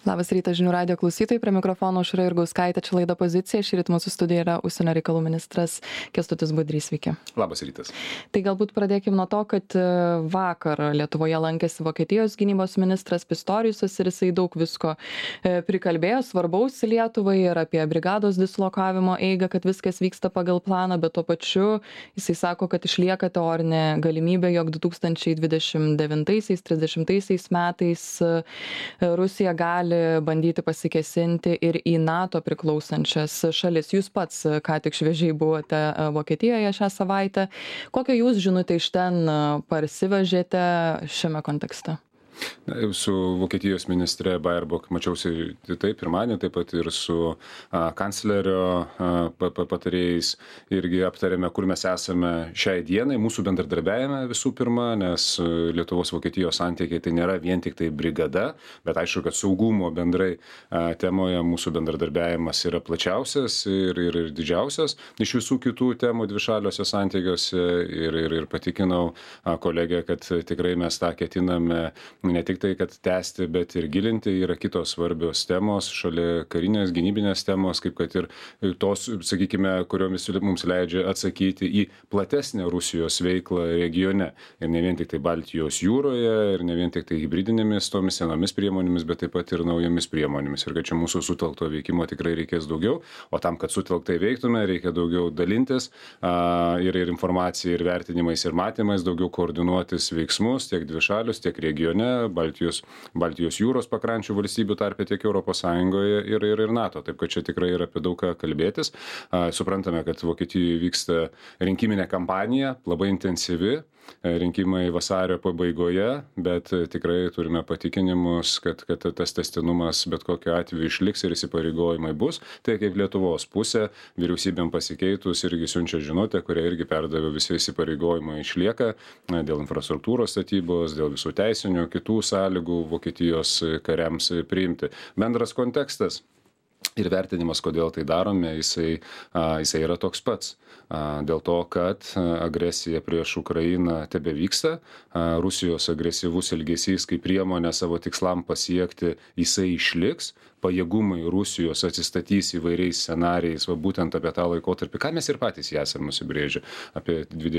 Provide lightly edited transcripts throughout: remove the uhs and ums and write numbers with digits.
Labas rytas žinių radijo klausytojai, prie mikrofono Aušra Jurgauskaitė, čia laida Pozicija. Šįryt mūsų studijoje yra užsienio reikalų ministras Kęstutis Budrys. Sveiki. Labas rytas. Tai galbūt pradėkime nuo to, kad vakar Lietuvoje lankėsi Vokietijos gynybos ministras Pistoriusas ir jisai daug visko prikalbėjo, svarbaus Lietuvai ir apie brigados dislokavimo eigą, kad viskas vyksta pagal planą, bet tuo pačiu jisai sako, kad išlieka teorinė galimybė, jog 2029-30 metais Rusija gali bandyti pasikėsinti ir į NATO priklausančias šalis. Jūs pats ką tik šviežiai buvote Vokietijoje šią savaitę. Kokią jūs žinutę iš ten parsivežėte šiame kontekste? Su Vokietijos ministre Baerbock mačiausi taip pirmadienį, taip pat ir su kanclerio patarėjais irgi aptarėme, kur mes esame šiai dienai, mūsų bendradarbiavime visų pirma, nes Lietuvos-Vokietijos santykiai tai nėra vien tik tai brigada, bet aišku, kad saugumo bendrai temoje mūsų bendradarbiavimas yra plačiausias ir didžiausias iš visų kitų temų dvišaliuose santykiuose ir patikinau kolegę, kad tikrai mes tą ketiname ne tik tai, kad tęsti, bet ir gilinti. Yra kitos svarbios temos, šalia karinės, gynybinės temos, kaip kad ir tos, sakykime, kuriomis mums leidžia atsakyti į platesnę Rusijos veiklą regione. Ir ne vien tik tai Baltijos jūroje, ir ne vien tik tai hibridinėmis tomis senomis priemonėmis, bet taip pat ir naujomis priemonėmis. Ir kad čia mūsų sutelkto veikimo tikrai reikės daugiau, o tam, kad sutelktai veiktume, reikia daugiau dalintis ir informacija, ir vertinimais, ir matymais, daugiau koordinuotis veiksmus tiek dvišalius, tiek regione, Baltijos jūros pakrančių valstybių tarpe, tiek Europos Sąjungoje ir NATO. Taip, kad čia tikrai yra apie daug ką kalbėtis. Suprantame, kad Vokietijoje vyksta rinkiminė kampanija, labai intensyvi. Rinkimai vasario pabaigoje, bet tikrai turime patikinimus, kad tas tęstinumas bet kokiu atveju išliks ir įsipareigojimai bus. Tai kaip Lietuvos pusė, vyriausybėm pasikeitus irgi siunčia žinutę, kurie irgi perdavė, visi įsipareigojimai išlieka dėl infrastruktūros statybos, dėl visų teisinių kitų sąlygų Vokietijos kariams priimti. Bendras kontekstas ir vertinimas, kodėl tai darome, jisai yra toks pats. Dėl to, kad agresija prieš Ukrainą tebevyksta, Rusijos agresyvus elgesys kaip priemonė savo tikslam pasiekti, jisai išliks, pajėgumai Rusijos atsistatys įvairiais scenarijais, būtent apie tą laikotarpį, ką mes ir patys esame nusibrėžę, apie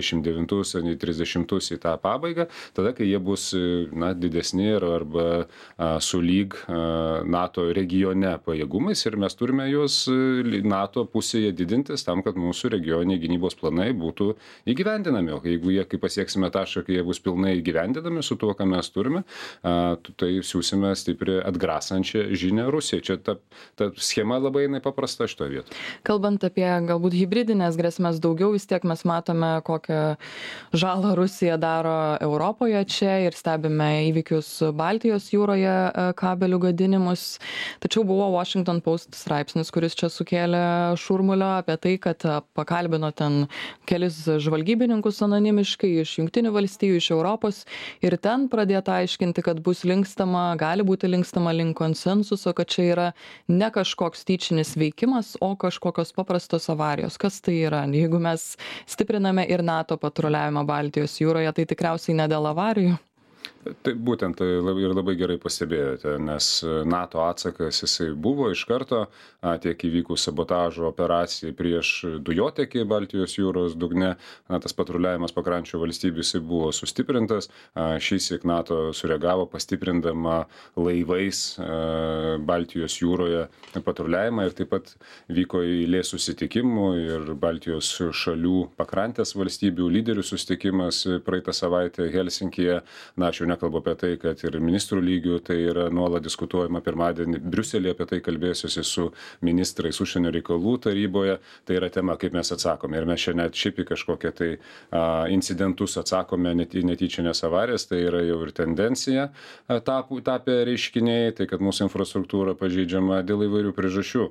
29-30 į tą pabaigą, tada, kai jie bus didesni arba sulyg NATO regione pajėgumais ir mes turime juos NATO pusėje didintis tam, kad mūsų regioniniai gynybos planai būtų įgyvendinami. O jeigu jie, kai pasieksime tašką, kai jie bus pilnai įgyvendinami su tuo, ką mes turime, tai siūsime stipriai atgrasančią žinią Rusijai. Čia ta schema labai paprasta šitoje vietoje. Kalbant apie galbūt hibridinės grėsmės daugiau, vis tiek mes matome, kokią žalą Rusija daro Europoje čia ir stebime įvykius Baltijos jūroje, kabelių gadinimus. Tačiau buvo Washington Post straipsnis, kuris čia sukėlė šurmulio apie tai, kad pakalbino ten kelis žvalgybininkus anonimiškai iš Jungtinių valstijų, iš Europos ir ten pradėta aiškinti, kad bus gali būti linkstama link konsensuso, kad čia yra ne kažkoks tyčinis veikimas, o kažkokios paprastos avarijos. Kas tai yra? Jeigu mes stipriname ir NATO patruliavimą Baltijos jūroje, tai tikriausiai ne dėl avarijų. Tai būtent ir labai gerai pastebėjote, nes NATO atsakas jisai buvo iš karto, tiek įvykus sabotažo operacijai prieš dujotekį Baltijos jūros dugne, tas patruliavimas pakrančių valstybių jisai buvo sustiprintas, šįsyk NATO sureagavo pastiprindama laivais Baltijos jūroje patruliavimą ir taip pat vyko eilė susitikimų ir Baltijos šalių pakrantės valstybių lyderių susitikimas praeitą savaitę Helsinkyje. Aš jau nekalbu apie tai, kad ir ministrų lygių tai yra nuolat diskutuojama. Pirmadienį Briuselėje apie tai kalbėsiuosi su ministrais užsienio reikalų taryboje. Tai yra tema, kaip mes atsakome. Ir mes šiandien šiaip į kažkokią tai incidentus atsakome netyčinės avarijas. Tai yra jau ir tendencija tapę reiškiniai, tai kad mūsų infrastruktūra pažeidžiama dėl įvairių priežasčių.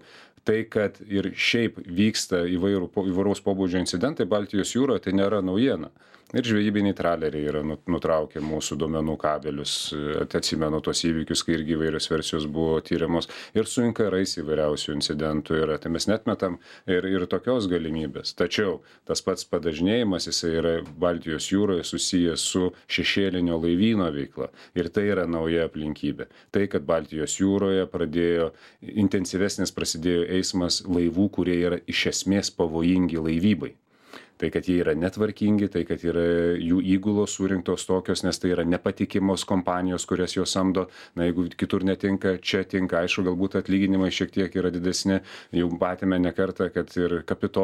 Tai, kad ir šiaip vyksta įvairaus pobūdžio incidentai Baltijos jūroje, tai nėra naujiena. Ir žvejybiniai traleriai yra nutraukę mūsų duomenų kabelius. Atsimenu tos įvykius, kai irgi įvairios versijos buvo tyriamos. Ir su inkarais įvairiausių incidentų yra. Tai mes netmetam ir tokios galimybės. Tačiau tas pats padažnėjimas, jisai yra Baltijos jūroje susijęs su šešėlinio laivyno veikla. Ir tai yra nauja aplinkybė. Tai, kad Baltijos jūroje intensyvesnis prasidėjo eismas laivų, kurie yra iš esmės pavojingi laivybai. Tai, kad jie yra netvarkingi, tai, kad yra jų įgulos surinktos tokios, nes tai yra nepatikimos kompanijos, kurias jos samdo. Na, jeigu kitur netinka, čia tinka. Aišku, galbūt atlyginimai šiek tiek yra didesni. Jau matėme ne kartą, kad ir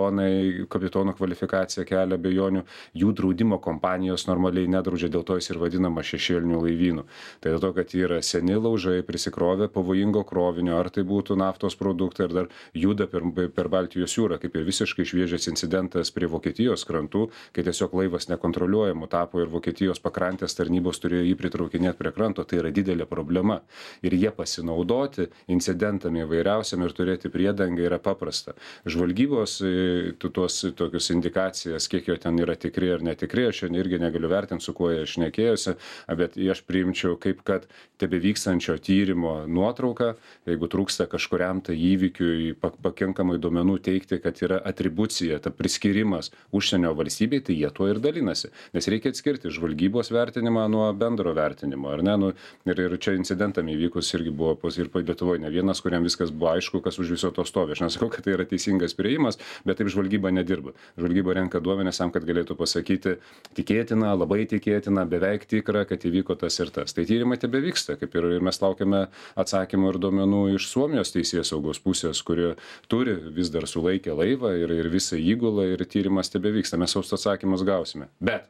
kapitono kvalifikacija kelia abejonių. Jų draudimo kompanijos normaliai nedraudžia, dėl to jis ir vadinama šešėliniu laivynu. Tai dėl to, kad yra seni laužai, prisikrovę pavojingo krovinio, ar tai būtų naftos produktai, ar dar juda per Baltijos jūrą, kaip ir visiškai šviežias incidentas prie Vokietijos krantų, kai tiesiog laivas nekontroliuojamu tapo ir Vokietijos pakrantės tarnybos turėjo jį pritraukinėti prie kranto. Tai yra didelė problema. Ir jie pasinaudoti incidentam įvairiausiam ir turėti priedangą yra paprasta. Žvalgybos tuos tokius indikacijas, kiek jo ten yra tikri ar netikri, aš irgi negaliu vertinti, su kuo jie šnekėjosi, bet aš priimčiau kaip kad tebevykstančio tyrimo nuotrauką, jeigu trūksta kažkuriam tai įvykiui pakankamai duomenų teikti, kad yra atribucija, ta priskirimas užsienio valstybei, tai jie tuo ir dalinasi. Nes reikia atskirti žvalgybos vertinimą nuo bendro vertinimo, ar ne? Ir čia incidentam įvykus irgi buvo ir Lietuvoje ne vienas, kuriam viskas buvo aišku, kas už viso to stovi. Aš nesakau, kad tai yra teisingas priėjimas, bet taip žvalgyba nedirba. Žvalgyba renka duomenis tam, kad galėtų pasakyti tikėtina, labai tikėtina, beveik tikra, kad įvyko tas ir tas. Tai tyrimai tebevyksta, kaip ir mes laukiame atsakymų ir duomenų iš Suomijos teisėsaugos pusės, kuri turi vis dar sulaikę laivą ir visą įgulą ir tyrimas tebevyksta. Mes saus atsakymus gausime. Bet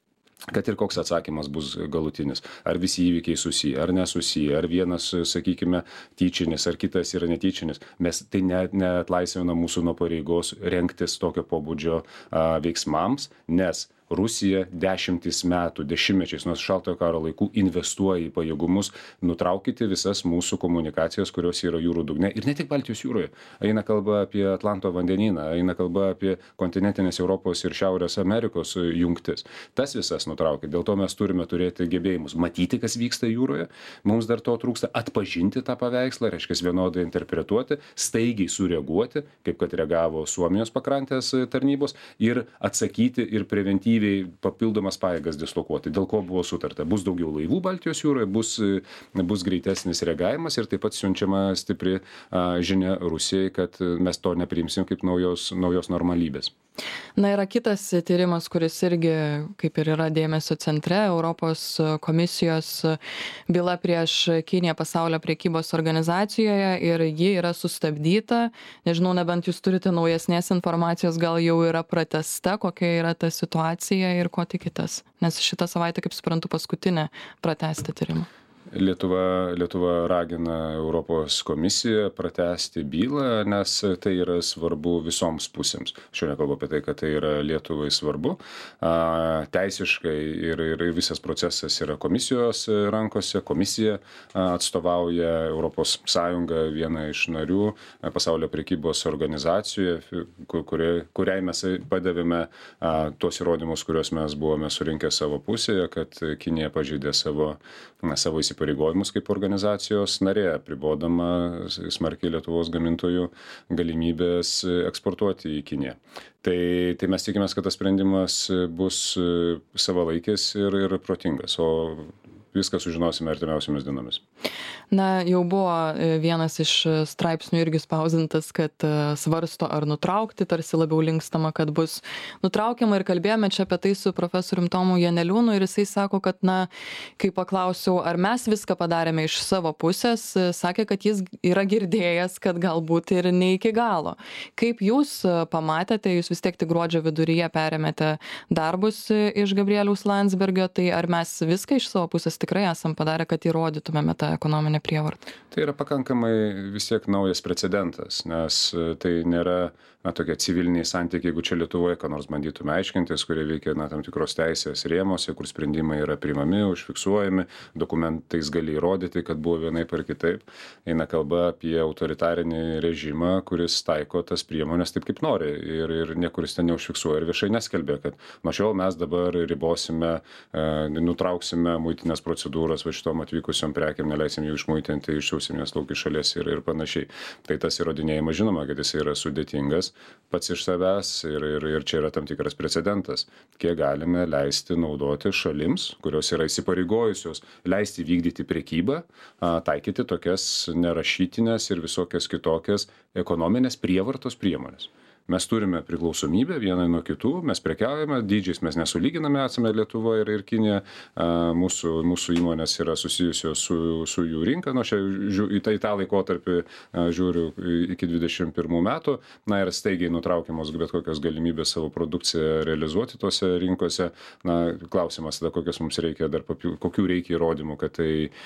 kad ir koks atsakymas bus galutinis, ar visi įvykiai susiję, ar nesusiję, ar vienas, sakykime, tyčinis, ar kitas yra netyčinis, mes tai neatlaisvina mūsų nuo pareigos rengtis tokio pobūdžio veiksmams, nes Rusija dešimtmečiais nuo šaltojo karo laikų investuoja į pajėgumus nutraukyti visas mūsų komunikacijas, kurios yra jūrų dugne. Ir ne tik Baltijos jūroje. Eina kalba apie Atlanto vandenyną, eina kalba apie kontinentinės Europos ir Šiaurės Amerikos jungtis. Tas visas nutraukia. Dėl to mes turime turėti gebėjimus matyti, kas vyksta jūroje. Mums dar to trūksta atpažinti tą paveikslą, reiškia vienodai interpretuoti, staigiai sureaguoti, kaip kad reagavo Suomijos pakrantės tarnybos, ir atsakyti ir preventyviai papildomas pajėgas dislokuoti. Dėl ko buvo sutarta? Bus daugiau laivų Baltijos jūroje, bus greitesnis reagavimas ir taip pat siunčiama stipri žinia Rusijai, kad mes to nepriimsim kaip naujos normalybės. Na, yra kitas tyrimas, kuris irgi kaip ir yra dėmesio centre, Europos komisijos byla prieš Kiniją pasaulio priekybos organizacijoje ir ji yra sustabdyta. Nežinau, nebent jūs turite naujesnės informacijos, gal jau yra pratęsta, kokia yra ta situacija ir ko tikitės. Nes šitą savaitę, kaip suprantu, paskutinė pratęsti tyrimą. Lietuva ragina Europos komisiją pratęsti bylą, nes tai yra svarbu visoms pusėms. Aš jau nekalbu apie tai, kad tai yra Lietuvai svarbu. Teisiškai ir visas procesas yra komisijos rankose. Komisija atstovauja Europos Sąjungą, vieną iš narių pasaulio prekybos organizacijoje, kuriai mes padavėme tuos įrodymus, kuriuos mes buvome surinkę savo pusėje, kad Kinija pažeidė savo įsipareigojimus kaip organizacijos narė, apribodama smarkiai Lietuvos gamintojų galimybės eksportuoti į Kiniją. Tai mes tikimės, kad tas sprendimas bus savalaikis ir protingas, o viską sužinosime artimiausiomis dienomis. Na, jau buvo vienas iš straipsnių irgi spausdintas, kad svarsto ar nutraukti, tarsi labiau linkstama, kad bus nutraukiama, ir kalbėjome čia apie tai su profesorium Tomu Janeliūnu ir jisai sako, kad, na, kai paklausiau, ar mes viską padarėme iš savo pusės, sakė, kad jis yra girdėjęs, kad galbūt ir ne iki galo. Kaip jūs pamatėte, jūs vis tiek tik gruodžio viduryje perėmėte darbus iš Gabrieliaus Landsbergio, tai ar mes viską iš savo pusės tikrai esam padarę, kad įrodytumėme tą ekonominę prievartą? Tai yra pakankamai vis tiek naujas precedentas, nes tai nėra tokie civiliniai santykiai, jeigu čia Lietuvoje, ką nors bandytume aiškintis, kurie veikia tam tikros teisės rėmose, kur sprendimai yra priimami, užfiksuojami, dokumentais gali įrodyti, kad buvo vienaip ar kitaip. Eina kalba apie autoritarinį režimą, kuris taiko tas priemonės taip, kaip nori ir niekur jis ten neužfiksuoja ir viešai neskelbė, kad nuo šiol mes dabar ribosime, nutrauksime muitinės procedūras, va šitom atvykusiom prekiam neleisim jų išmuitinti, išsiųsim jas lauk iš šalies ir panašiai. Tai tas įrodinėjimas, žinoma, kad jis yra sudėtingas pats iš savęs ir čia yra tam tikras precedentas, kiek galime leisti naudoti šalims, kurios yra įsipareigojusios leisti vykdyti prekybą, taikyti tokias nerašytinės ir visokias kitokias ekonominės prievartos priemonės. Mes turime priklausomybę vienai nuo kitų, mes prekiaujame, dydžiais mes nesulyginame, esame Lietuva ir Kinija, mūsų įmonės yra susijusios su jų rinka, į tą laikotarpį žiūriu iki 21 metų, ir staigiai nutraukiamos bet kokios galimybės savo produkciją realizuoti tose rinkose. Klausimas tada, kokios mums reikia dar kokių reikia įrodymų, kad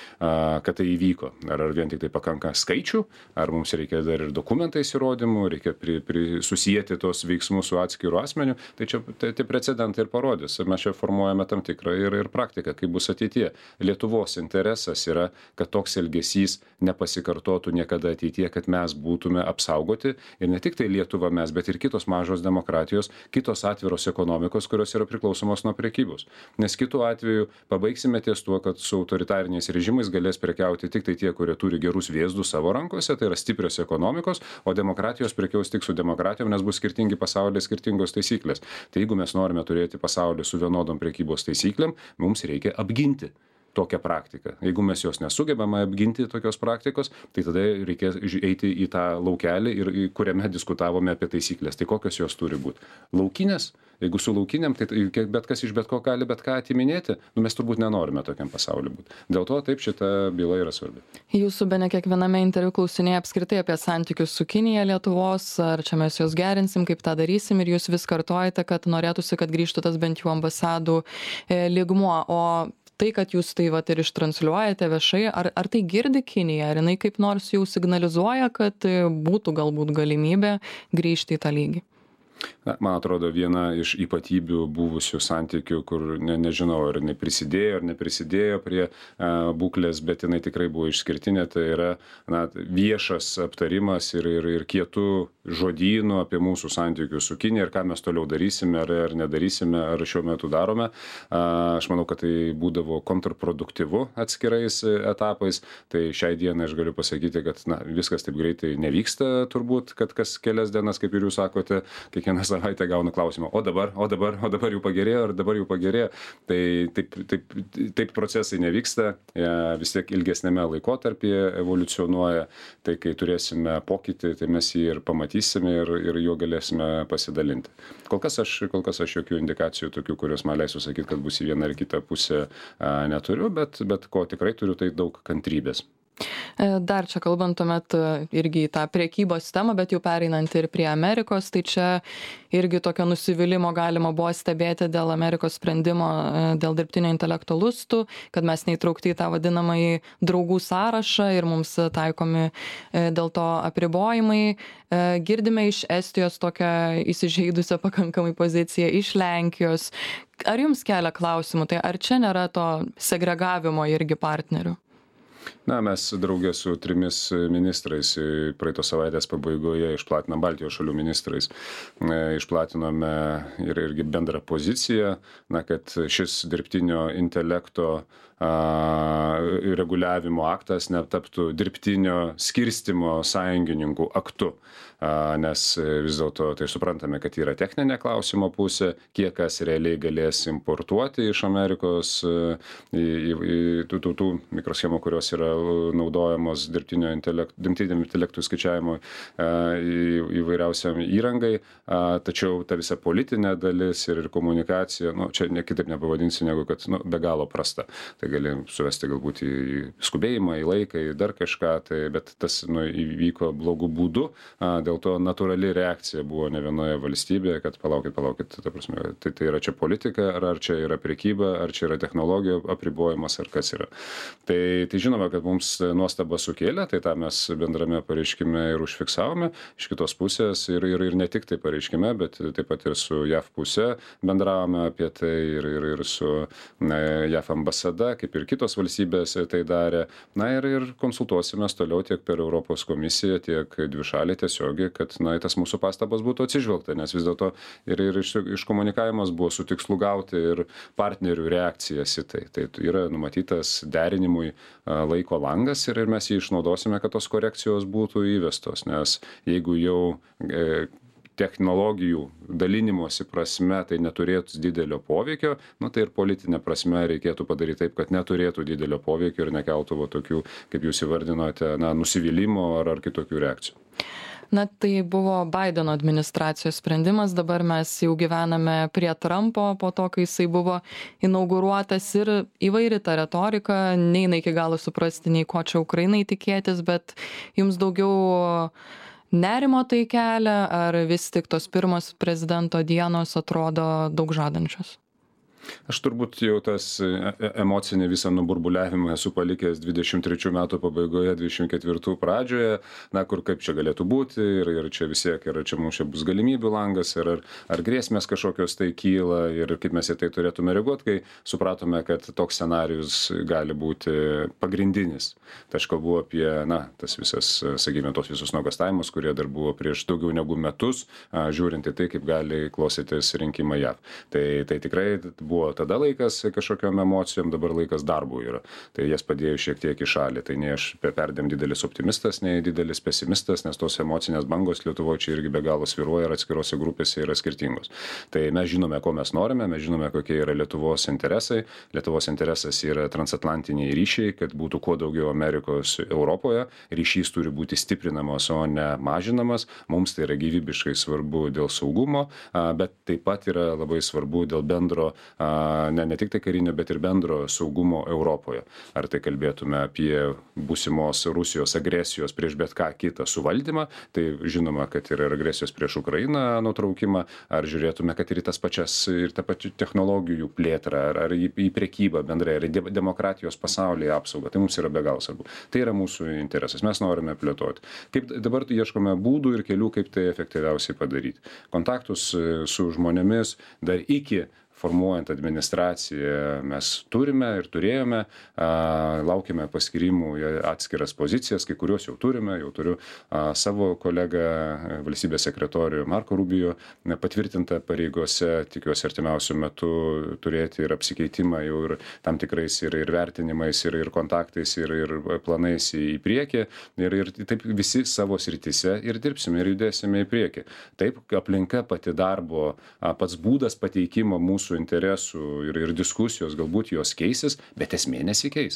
tai įvyko. Ar vien tik tai pakanka skaičių, ar mums reikia dar ir dokumentais įrodymų, reikia susijęti tos veiksmus su atskiru asmeniu, tai čia tie precedentai ir parodys. Mes čia formuojame tam tikrą ir praktiką, kaip bus ateityje. Lietuvos interesas yra, kad toks elgesys nepasikartotų niekada ateityje, kad mes būtume apsaugoti ir ne tik tai Lietuva mes, bet ir kitos mažos demokratijos, kitos atviros ekonomikos, kurios yra priklausomos nuo prekybos. Nes kitu atveju pabaigsime ties tuo, kad su autoritariniais režimais galės prekiauti tik tai tie, kurie turi gerus vėzdus savo rankose, tai yra stiprios ekonomikos, o demokratijos prekiaus tik su demokratijom, nes bus skirtingi pasaulyje, skirtingos taisyklės. Tai jeigu mes norime turėti pasaulį su vienodom prekybos taisyklėm, mums reikia apginti tokią praktiką. Jeigu mes jos nesugebame apginti tokios praktikos, tai tada reikės eiti į tą laukelį, kuriame diskutavome apie taisyklės. Tai kokios jos turi būti? Laukinės? Jeigu su laukiniam, tai bet kas iš bet ko gali bet ką atiminėti, mes turbūt nenorime tokiam pasauliu būti. Dėl to taip šita byla yra svarbi. Jūsų bene kiekviename interviu klausinėja apskritai apie santykius su Kinija Lietuvos, ar čia mes juos gerinsim, kaip tą darysim, ir jūs vis kartojate, kad norėtųsi, kad grįžtų tas bent jau ambasadų lygmuo. O tai, kad jūs tai vat ir ištransliuojate viešai, ar tai girdi Kinija, ar jinai kaip nors jau signalizuoja, kad būtų galbūt galimybė grįžti į tą lygį? Man atrodo, viena iš ypatybių buvusių santykių, kur nežinau, ar jinai prisidėjo ar neprisidėjo prie būklės, bet jinai tikrai buvo išskirtinė, tai yra viešas aptarimas ir kietų žodynų apie mūsų santykius su Kinija ir ką mes toliau darysime ar nedarysime, ar šiuo metu darome. Aš manau, kad tai būdavo kontrproduktyvu atskirais etapais. Tai šiai dienai aš galiu pasakyti, kad viskas taip greitai nevyksta turbūt, kad kas kelias dienas, kaip ir jūs sakote, kiekvieną savaitę gaunu klausimą, o dabar jau pagerėjo, ar dabar jau pagerėjo. Tai taip procesai nevyksta, vis tiek ilgesnėme laikotarpyje evoliucionuoja. Tai kai turėsime pokytį, tai mes jį ir pamatysime ir juo galėsime pasidalinti. Kol kas aš jokių indikacijų tokių, kurios man leisų sakyti, kad bus į vieną ar kitą pusę neturiu, bet ko tikrai turiu, tai daug kantrybės. Dar čia kalbant tuomet irgi į tą prekybos temą, bet jau pereinant ir prie Amerikos, tai čia irgi tokio nusivylimo galima buvo stebėti dėl Amerikos sprendimo dėl dirbtinio intelekto lustų, kad mes neįtraukti į tą vadinamąjį draugų sąrašą ir mums taikomi dėl to apribojimai. Girdime iš Estijos tokią įsižeidusią pakankamai poziciją, iš Lenkijos. Ar jums kelia klausimų, tai ar čia nėra to segregavimo irgi partnerių? Mes draugė su 3 ministrais praeitos savaitės pabaigoje išplatinom Baltijos šalių ministrais. Išplatinome irgi bendrą poziciją, kad šis dirbtinio intelekto reguliavimo aktas netaptų dirbtinio skirstymo sąjungininkų aktu, nes vis dėlto tai suprantame, kad yra techninė klausimo pusė, kiek kas realiai galės importuoti iš Amerikos tų mikroschemų, kurios yra naudojamos dirbtinio intelektų skaičiavimo įvairiausiam įrangai, tačiau ta visa politinė dalis ir komunikacija, čia kitaip nepavadinsiu negu kad be galo prasta. Tai tai gali suvesti galbūt į skubėjimą, į laiką, į dar kažką, tai, bet tas įvyko blogų būdų, dėl to natūrali reakcija buvo ne vienoje valstybėje, kad palaukit, ta prasme, tai yra čia politika, ar čia yra prekyba, ar čia yra technologijų apribojimas, ar kas yra. Tai žinoma, kad mums nuostaba sukėlė, tai tą mes bendrame pareiškime ir užfiksavome, iš kitos pusės ir ne tik tai pareiškime, bet taip pat ir su JAV pusė bendravome apie tai ir su JAV ambasada, kaip ir kitos valstybės tai darė. Na ir konsultuosimės toliau tiek per Europos komisiją, tiek dvišaliai tiesiogiai, kad į tas mūsų pastabas būtų atsižvelgta, nes vis dėlto ir iškomunikavimas buvo su tikslu gauti ir partnerių reakcijas į tai. Tai yra numatytas derinimui laiko langas ir mes jį išnaudosime, kad tos korekcijos būtų įvestos, nes jeigu jau technologijų dalinimosi prasme tai neturėtų didelio poveikio, tai ir politinė prasme reikėtų padaryti taip, kad neturėtų didelio poveikio ir nekeltų tokių, kaip jūs įvardinote, nusivylimo ar kitokių reakcijų. Tai buvo Baideno administracijos sprendimas, dabar mes jau gyvename prie Trumpo po to, kai jisai buvo inauguruotas ir įvairi ta retorika, neina iki galo suprasti, nei ko čia Ukrainai tikėtis, bet jums daugiau nerimo tai kelia, ar vis tik tos pirmos prezidento dienos atrodo daug žadančios? Aš turbūt jau tas emocinį visą nuburbuliavimą esu palikęs 23 metų pabaigoje, 24 pradžioje, kur kaip čia galėtų būti ir čia visiek, ir čia mums čia bus galimybių langas, ar grėsmės kažkokios tai kyla ir kaip mes į tai turėtume reaguoti, kai supratome, kad toks scenarius gali būti pagrindinis. Tai aš kalbu apie, tas visas, sakykime, tos visus nuogastavimus, kurie dar buvo prieš daugiau negu metus, žiūrint į tai, kaip gali klostytis rinkimai JAV. Tai tikrai buvo tada laikas kažkokiom emocijom, dabar laikas darbų yra. Tai jas padėjo šiek tiek į šalį. Tai nei aš perdėm didelis optimistas, nei didelis pesimistas, nes tos emocinės bangos Lietuvoje čia irgi be galo svyruoja ir atskirose grupėse yra skirtingos. Tai mes žinome, ko mes norime, mes žinome, kokie yra Lietuvos interesai. Lietuvos interesas yra transatlantiniai ryšiai, kad būtų kuo daugiau Amerikos Europoje. Ryšys turi būti stiprinamas, o ne mažinamas. Mums tai yra gyvybiškai svarbu dėl saugumo, bet taip pat yra labai svarbu dėl bendro ne tik tai karinio, bet ir bendro saugumo Europoje. Ar tai kalbėtume apie būsimos Rusijos agresijos prieš bet ką kitą suvaldymą, tai žinoma, kad ir agresijos prieš Ukrainą nutraukimą, ar žiūrėtume, kad ir tas pačias, ir tą pačią technologijų plėtrą, ar į prekybą bendrai, ar į demokratijos pasaulyje apsaugą. Tai mums yra be galo svarbu. Tai yra mūsų interesas. Mes norime plėtoti. Kaip dabar ieškome būdų ir kelių, kaip tai efektyviausiai padaryti. Kontaktus su žmonėmis dar iki formuojant administraciją mes turime ir turėjome, laukime paskirimų į atskiras pozicijas, kai kuriuos jau turime, jau turiu savo kolegą, valstybės sekretorių Marko Rubio, patvirtintą pareigose, tikiuosi artimiausiu metu turėti ir apsikeitimą jau ir tam tikrais ir vertinimais, ir kontaktais, ir planais į priekį, ir taip visi savo srityse ir dirbsime, ir judėsime į priekį. Taip, aplinka pati darbo, pats būdas pateikimo mūsų interesų ir diskusijos, galbūt jos keisis, bet esmė nesikeis.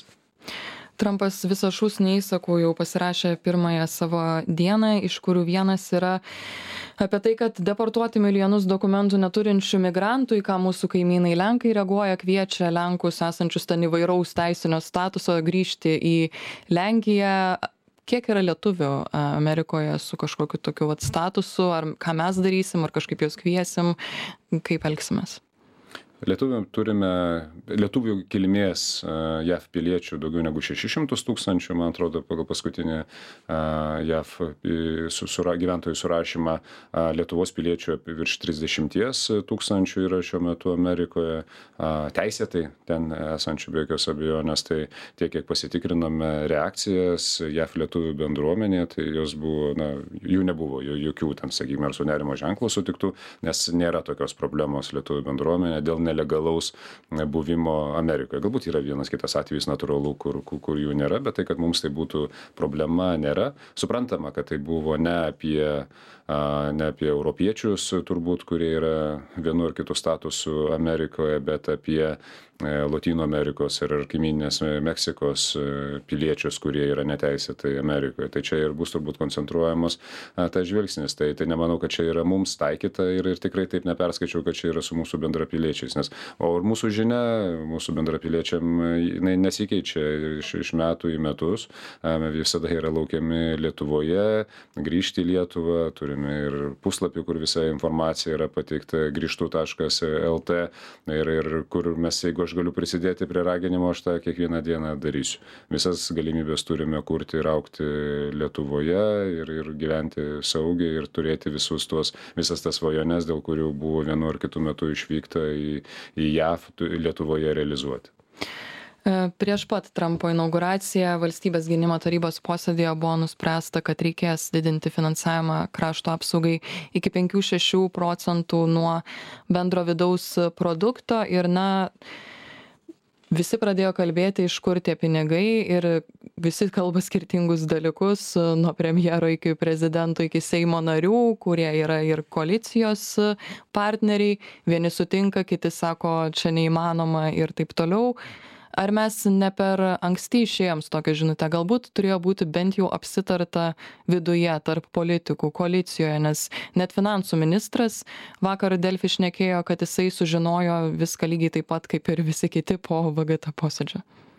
Trumpas visą šūsnį įsakų jau pasirašė pirmąją savo dieną, iš kurių vienas yra apie tai, kad deportuoti milijonus dokumentų neturinčių migrantų, į ką mūsų kaimynai Lenkai reaguoja, kviečia Lenkus esančius ten įvairaus teisinio statuso grįžti į Lenkiją. Kiek yra lietuvių Amerikoje su kažkokiu tokiu statusu, ar ką mes darysim, ar kažkaip juos kviesim, kaip elgsimės? Lietuvių kilmės JAV piliečių daugiau negu 600 tūkstančių, man atrodo, pagal paskutinį JAV gyventojų surašymą. Lietuvos piliečių virš 30 tūkstančių yra šiuo metu Amerikoje, teisėtai ten esančių be jokios abejonės. Tai tiek, kiek pasitikrinome reakcijas JAV lietuvių bendruomenė, tai jos buvo, jų nebuvo, jokių ten, sakykime, ar su nerimo ženklu sutiktų, nes nėra tokios problemos lietuvių bendruomenė dėl nelegalaus buvimo Amerikoje. Galbūt yra vienas kitas atvejis natūralu, kur jų nėra, bet tai, kad mums tai būtų problema, nėra. Suprantama, kad tai buvo ne apie europiečius, turbūt, kurie yra vienu ar kitu statusu Amerikoje, bet apie Lotynų Amerikos ir kaimyninės Meksikos piliečius, kurie yra neteisėtai Amerikoje. Tai čia ir bus turbūt koncentruojamos tas žvilgsnis. Tai nemanau, kad čia yra mums taikyta ir tikrai taip neperskaičiau, kad čia yra su mūsų bendrapiliečiais, esmės. O ir mūsų žinia, mūsų bendrapiliečiam, jinai nesikeičia iš metų į metus. Visada yra laukiami Lietuvoje, grįžti į Lietuvą, turime ir puslapį, kur visa informacija yra pateikta grįžtu.lt ir kur mes, jeigu aš galiu prisidėti prie raginimo, aš tą kiekvieną dieną darysiu. Visas galimybės turime kurti ir augti Lietuvoje ir gyventi saugiai ir turėti visas tas svajones, dėl kurių buvo vienu ar kitu metu išvykta į JAV, Lietuvoje realizuoti. Prieš pat Trumpo inauguraciją Valstybės gynimo tarybos posėdėje buvo nuspręsta, kad reikės didinti finansavimą krašto apsaugai iki 5-6 procentų nuo bendro vidaus produkto ir visi pradėjo kalbėti, iš kur tie pinigai ir visi kalba skirtingus dalykus, nuo premjero iki prezidento, iki Seimo narių, kurie yra ir koalicijos partneriai. Vieni sutinka, kiti sako, čia neįmanoma ir taip toliau. Ar mes ne per anksti išėjom su tokia žinute? Galbūt turėjo būti bent jau apsitarta viduje tarp politikų, koalicijoje, nes net finansų ministras vakar Delfi šnekėjo, kad jisai sužinojo viską lygiai taip pat kaip ir visi kiti po VGT posėdžio.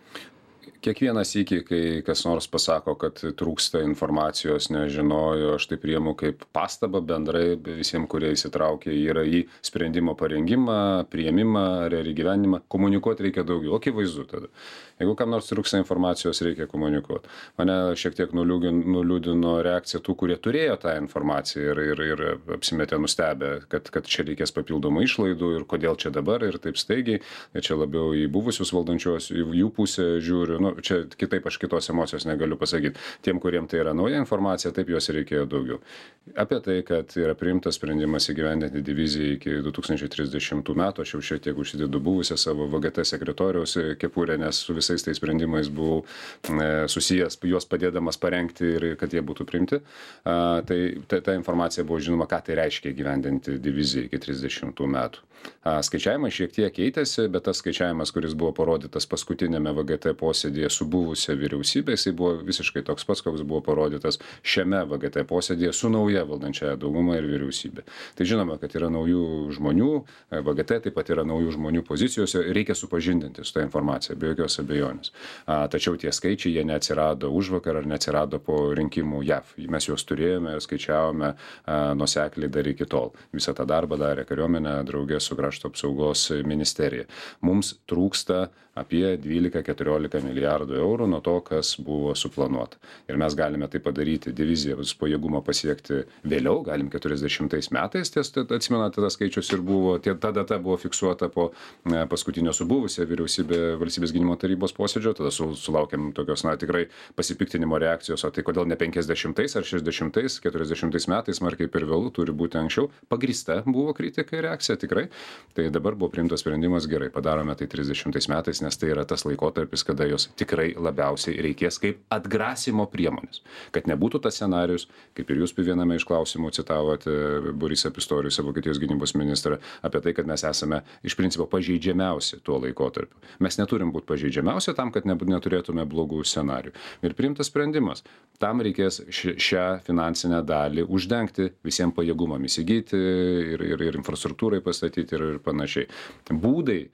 Kiekvieną sykį, kai kas nors pasako, kad trūksta informacijos, nežinojo, aš tai priimu kaip pastabą bendrai visiems, kurie įsitraukia yra į sprendimo parengimą, priėmimą ar įgyvendinimą. Komunikuoti reikia daugiau. Akivaizdu tada. Jeigu kam nors trūksta informacijos, reikia komunikuoti. Mane šiek tiek nuliūdino reakcija tų, kurie turėjo tą informaciją ir apsimetė nustebę, kad čia reikės papildomų išlaidų ir kodėl čia dabar ir taip staigiai. Ir čia labiau į buvusius valdančiuosius, į jų pusę žiūriu. Čia kitaip aš kitos emocijos negaliu pasakyti. Tiem, kuriem tai yra nauja informacija, taip jos reikėjo daugiau. Apie tai, kad yra priimtas sprendimas įgyvendinti diviziją iki 2030 metų, aš jau šiek tiek užsidedu buvusią savo VGT sekretoriaus kepurę, nes su visais tais sprendimais buvau susijęs, juos padėdamas parengti ir kad jie būtų priimti. Tai ta informacija buvo žinoma, ką tai reiškia įgyvendinti diviziją iki 30 metų. Skaičiavimai šiek tiek keitėsi, bet tas skaičiavimas, kuris buvo parodytas paskutinėme VGT posėdėje su buvusia vyriausybė, jisai buvo visiškai toks pats, koks buvo parodytas šiame VGT posėdėje su nauja valdančiaja dauguma ir vyriausybė. Tai žinoma, kad yra naujų žmonių, VGT taip pat yra naujų žmonių pozicijose, reikia supažindinti su tą informaciją, be jokios abejonės. Tačiau tie skaičiai, jie neatsirado užvakar ar neatsirado po rinkimų JAV. Mes juos turėjome ir skaičiavome nuosekliai dar iki tol. Visą tą darbą darė kariuomenė draugė su krašto apsaugos ministerija. Mums trūksta apie 12-14 milijardų eurų nuo to, kas buvo suplanuota. Ir mes galime tai padaryti, divizijos pajėgumą pasiekti vėliau, galim 40 metais, atsimenate, tas skaičius ir buvo, ta data buvo fiksuota po paskutinio su buvusia vyriausybė Valstybės gynimo tarybos posėdžio, tada sulaukėm tokios, tikrai pasipiktinimo reakcijos, o tai kodėl ne 50 ar 60, 40 metais, smarkiai per vėlų, turi būti anksčiau. Pagrįsta buvo kritika ir reakcija tikrai. Tai dabar buvo priimtas sprendimas, gerai, padarome tai 30 metais, nes tai yra tas laikotarpis, kada jos tikrai labiausiai reikės kaip atgrasimo priemonės. Kad nebūtų tas scenarius, kaip ir jūs viename iš klausimų citavote Borisą Pistoriusą, Vokietijos gynybos ministrą, apie tai, kad mes esame iš principo pažeidžiamiausi tuo laikotarpiu. Mes neturim būti pažeidžiamiausi tam, kad neturėtume blogų scenarių. Ir priimtas sprendimas. Tam reikės šią finansinę dalį uždengti, visiems pajėgumam įsigyti ir infrastruktūrai pastatyti ir panašiai. Būdai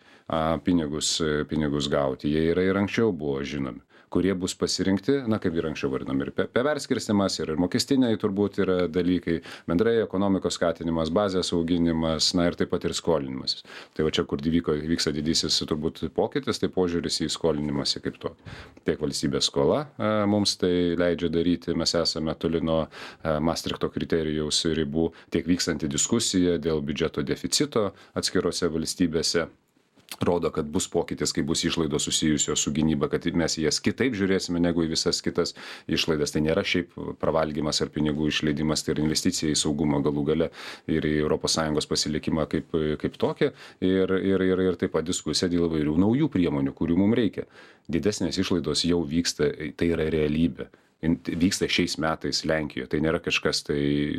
pinigus gauti, jie yra ir anksčiau buvo žinomi, kurie bus pasirinkti, kaip ir anksčiau vardinami, ir perskirstimas, ir mokestiniai turbūt yra dalykai, bendrai ekonomikos skatinimas, bazės auginimas, ir taip pat ir skolinimasis. Tai va čia, kur vyksta didysis turbūt pokytis, tai požiūris į skolinimąsi kaip tokį. Tiek valstybės skola mums tai leidžia daryti, mes esame toli nuo Maastrichto kriterijaus ribų, tiek vykstanti diskusija dėl biudžeto deficito atskirose valstybėse. Rodo, kad bus pokytis, kai bus išlaidos susijusios su gynyba, kad mes jas kitaip žiūrėsime negu į visas kitas išlaidas. Tai nėra šiaip pravalgymas ar pinigų išleidimas, tai yra investicija į saugumą galų gale ir į ES pasilikimą kaip tokią. Ir taip pat diskusija dėl įvairių naujų priemonių, kurių mums reikia. Didesnės išlaidos jau vyksta, tai yra realybė. vyksta šiais metais Lenkijoje. Tai nėra kažkas tai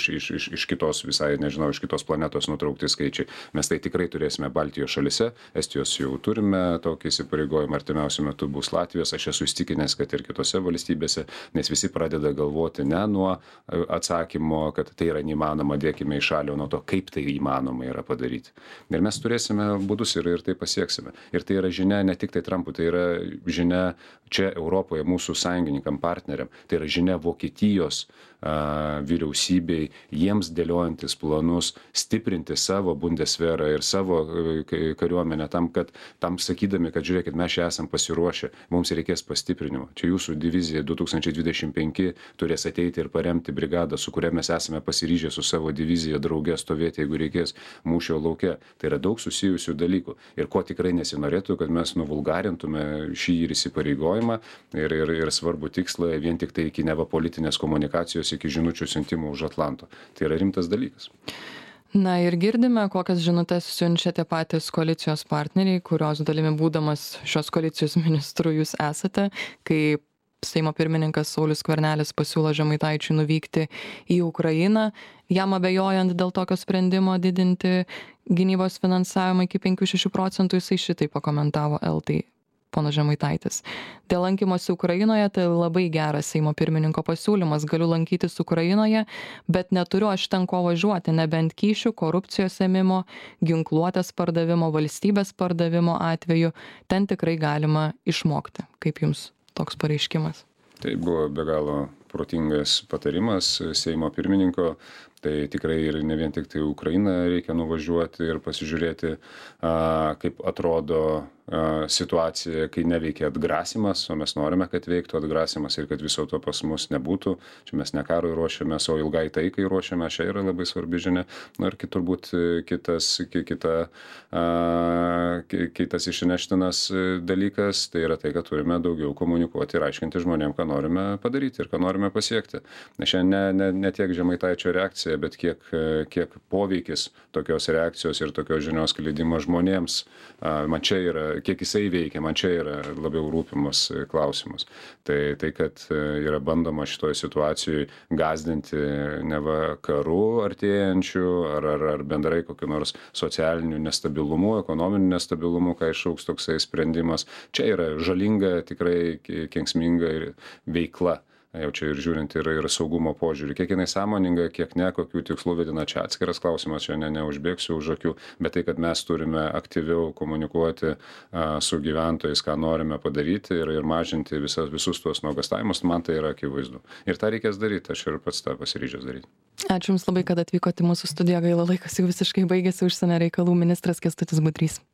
iš kitos visai, nežinau, iš kitos planetos nutraukti skaičiai. Mes tai tikrai turėsime Baltijos šalise, Estijos jau turime tokį įsipareigojimą, artimiausiu metu bus Latvijos, aš esu įstikinęs, kad ir kitose valstybėse, nes visi pradeda galvoti ne nuo atsakymo, kad tai yra neįmanoma, dėkime į šalį, o nuo to, kaip tai įmanoma yra padaryti. Ir mes turėsime būdus ir tai pasieksime. Ir tai yra žinia ne tik tai Trumpui, tai yra žinia čia Europoje mūsų sąjungininkam, partneriam. Tai yra žinia Vokietijos vyriausybei, jiems dėliojantis planus stiprinti savo Bundeswehrą ir savo kariuomenę tam sakydami, kad žiūrėkit, mes čia esam pasiruošę, mums reikės pastiprinimo. Čia jūsų divizija 2025 turės ateiti ir paremti brigadą, su kuria mes esame pasiryžę su savo divizija drauge stovėti, jeigu reikės mūšio lauke. Tai yra daug susijusių dalykų. Ir ko tikrai nesinorėtų, kad mes nuvulgarintume šį ir įsipareigojimą ir svarbų tikslą vien tik tai iki neva politinės komunikacijos, iki žinučių siuntimo už Atlanto. Tai yra rimtas dalykas. Na ir girdime, kokias žinutes siunčia tie patys koalicijos partneriai, kurios dalimi būdamas šios koalicijos ministru jūs esate, kai Seimo pirmininkas Saulius Skvernelis pasiūlo Žemaitaičiui nuvykti į Ukrainą, jam abejojant dėl tokio sprendimo didinti gynybos finansavimą iki 5-6%, jisai šitai pakomentavo LT. Ponas Žemaitaitis. Dėl lankymosi Ukrainoje tai labai geras Seimo pirmininko pasiūlymas. Galiu lankytis Ukrainoje, bet neturiu aš ten ko važiuoti, nebent kyšių, korupcijos ėmimo, ginkluotės pardavimo, valstybės pardavimo atveju. Ten tikrai galima išmokti. Kaip jums toks pareiškimas? Tai buvo be galo protingas patarimas Seimo pirmininko. Tai tikrai ir ne vien tik tai Ukrainą reikia nuvažiuoti ir pasižiūrėti, kaip atrodo situacija, kai neveikia atgrasimas, o mes norime, kad veiktų atgrasimas ir kad viso to pas mus nebūtų. Čia mes ne karui ruošiamės, o ilgai taikai ruošiamės. Čia yra labai svarbi žinia. Na ir turbūt kitas išneštinas dalykas, tai yra tai, kad turime daugiau komunikuoti ir aiškinti žmonėm, ką norime padaryti ir ką norime pasiekti. Nes šiandien ne tiek Žemaitaičio reakcija, bet kiek poveikis tokios reakcijos ir tokios žinios skleidimo žmonėms. Man čia yra, kiek jisai veikia, man čia yra labiau rūpimas klausimas. Tai, kad yra bandoma šitoje situacijoje gazdinti neva karu artėjančių ar bendrai kokiu nors socialiniu nestabilumu, ekonominiu nestabilumu, ką išauks toksai sprendimas. Čia yra žalinga, tikrai kenksminga veikla. Jau čia ir žiūrint ir saugumo požiūrį. Kiek jinai sąmoninga, kiek ne, kokių tikslų vedina, čia atskiras klausimas, čia neužbėgsiu už akių, bet tai, kad mes turime aktyviau komunikuoti su gyventojais, ką norime padaryti ir mažinti visus tuos nuogąstavimus, man tai yra akivaizdu. Ir tą reikės daryti, aš ir pats tą pasiryžęs daryti. Ačiū Jums labai, kad atvykote į mūsų studiją, gaila laikas jau visiškai baigėsi, užsienio reikalų ministras Kęstutis Budrys.